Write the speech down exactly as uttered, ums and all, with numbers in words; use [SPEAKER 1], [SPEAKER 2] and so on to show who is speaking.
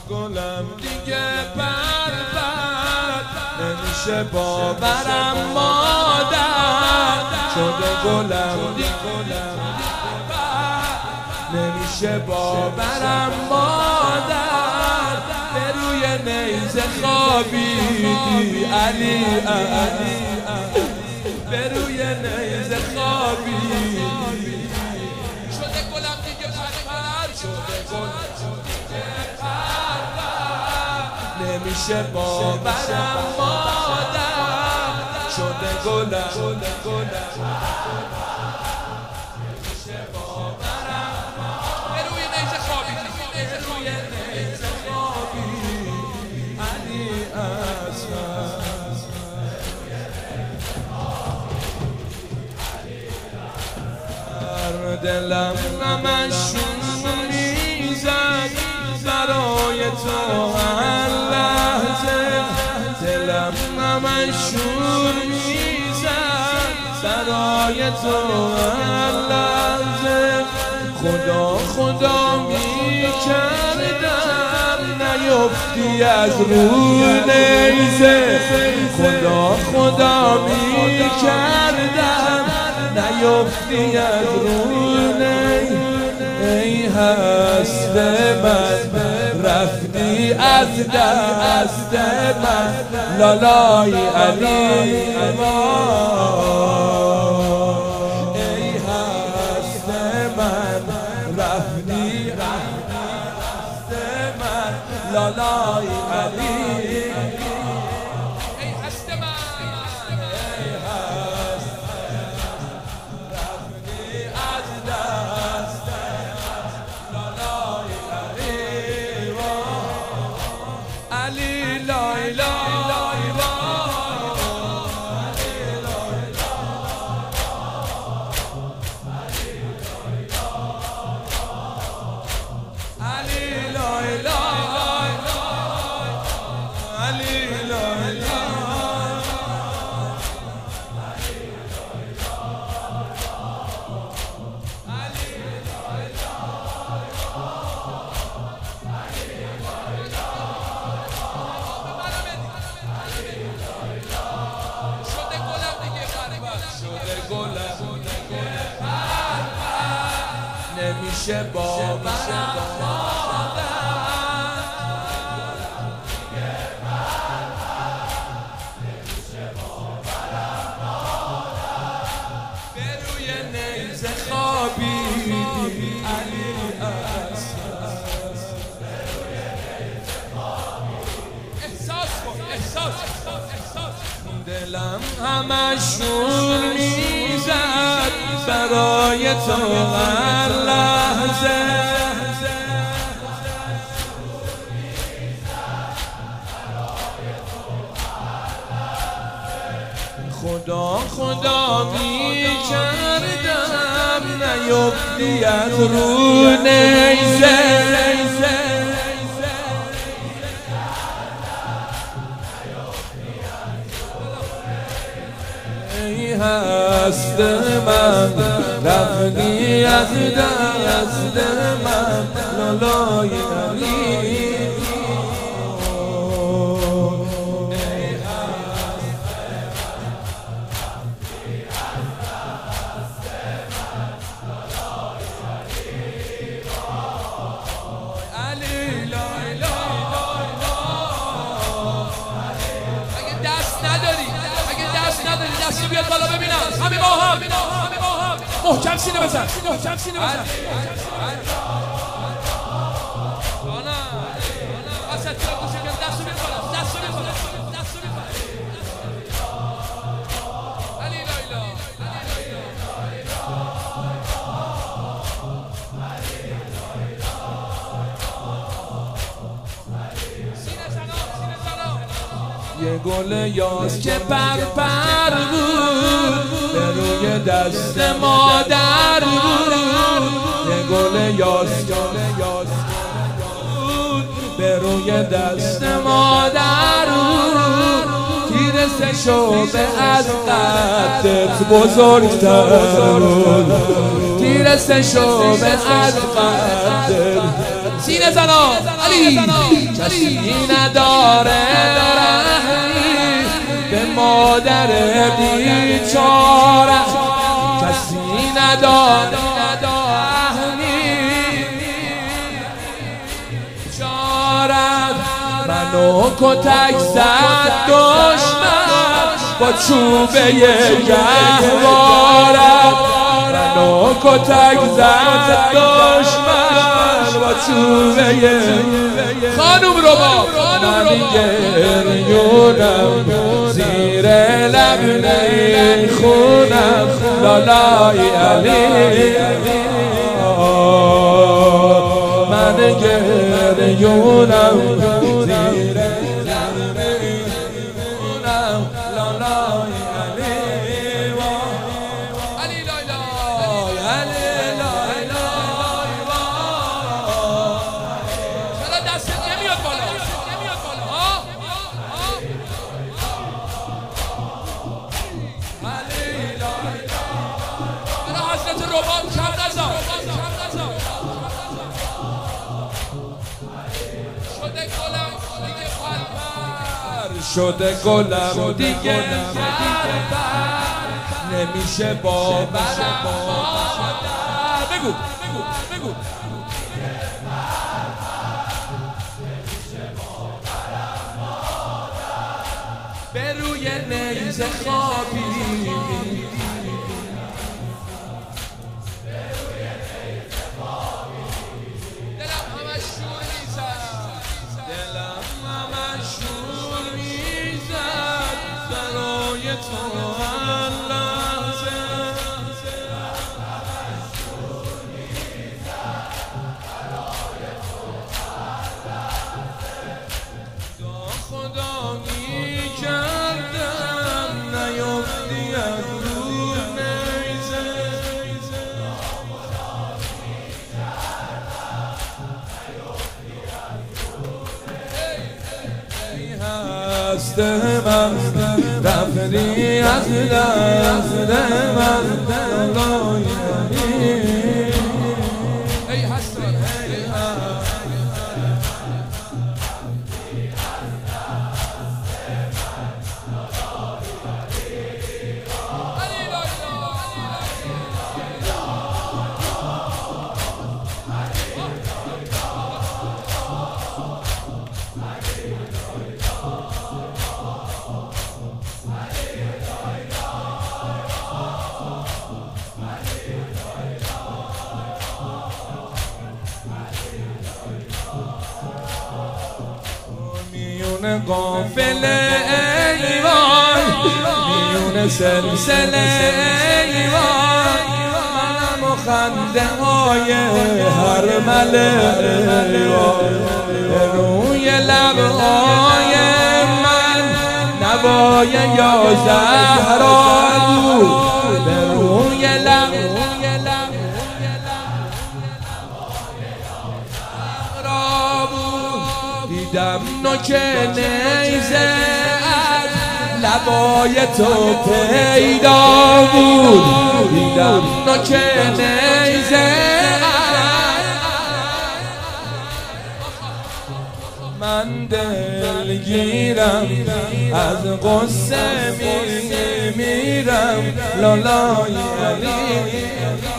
[SPEAKER 1] گلم دیگه پرپر نمیشه باورم مادر شده گلم دیگه نمیشه باورم مادر به روی نیزه خوابیدی علی علی به روی نیزه خوابیدی شده گلم دیگه پرپر شده گلم نمیشه باورم مادر شده گلم شده گلم نمیشه باورم به روی نیزه خوابیدی به روی نیزه خوابیدی علی اصغر دلم نمشون میزد برای تو هر لحظه دلم نمشون میزد برای تو هر لحظه خدا خدا میکردم نیفتی از رو نیزه خدا خدا میکردم نیفتی از رو نیزه ای هست من رفتی از دست من لالای علی ای هست من رفتی از دست من لالای علی ای هست من ای هست رفتی از دست علی لای لای علی لای لای علی لای نمیشه باورم به روی نیزه خوابیدی علی اصغر احساس کن احساس احساس دلم همشون میزد برای تو هر لحظه خدا خدا میکردم نیفتی از رو نیزه ای هست من رفتی از دست من لالای علی دستی بیاد بالا ببینم همه با هم محکم سینه بزن محکم سینه بزن دستو بیاد بالا دستو بیاد بالا دستو بیاد بالا علی لایلا یه گل یاس که پر پر بود به روی دست مادر بود یه گل یاس بود به روی دست مادر بود تیر سه شعبه از قدت بزرگتر بود تیر سه شعبه از قدت سینه زنا علی کسی نداره رحمی به مادر بیچاره کسی نداره منو کتک زد دشمن با چوبه گهوارم منو کتک زد دشمن با چوبه خانوم رو با من گریونم زیر لب خونم لالای علی من گریونم شده گلم دیگه نمیشه باورم بگو بگو بگو به روی نیزه خوابی دست من رفتی از دست من ای حسن میونه قافله ای وای میونه سلسله ای وای منم و خنده های هر مله ای وای روی لبهای من نوای یا زهرا بود به روی لبهای دیدم نوک نیزه از لبای تو پیدا بود دیدم نوک نیزه من دلگیرم از قصه می میرم لالای علی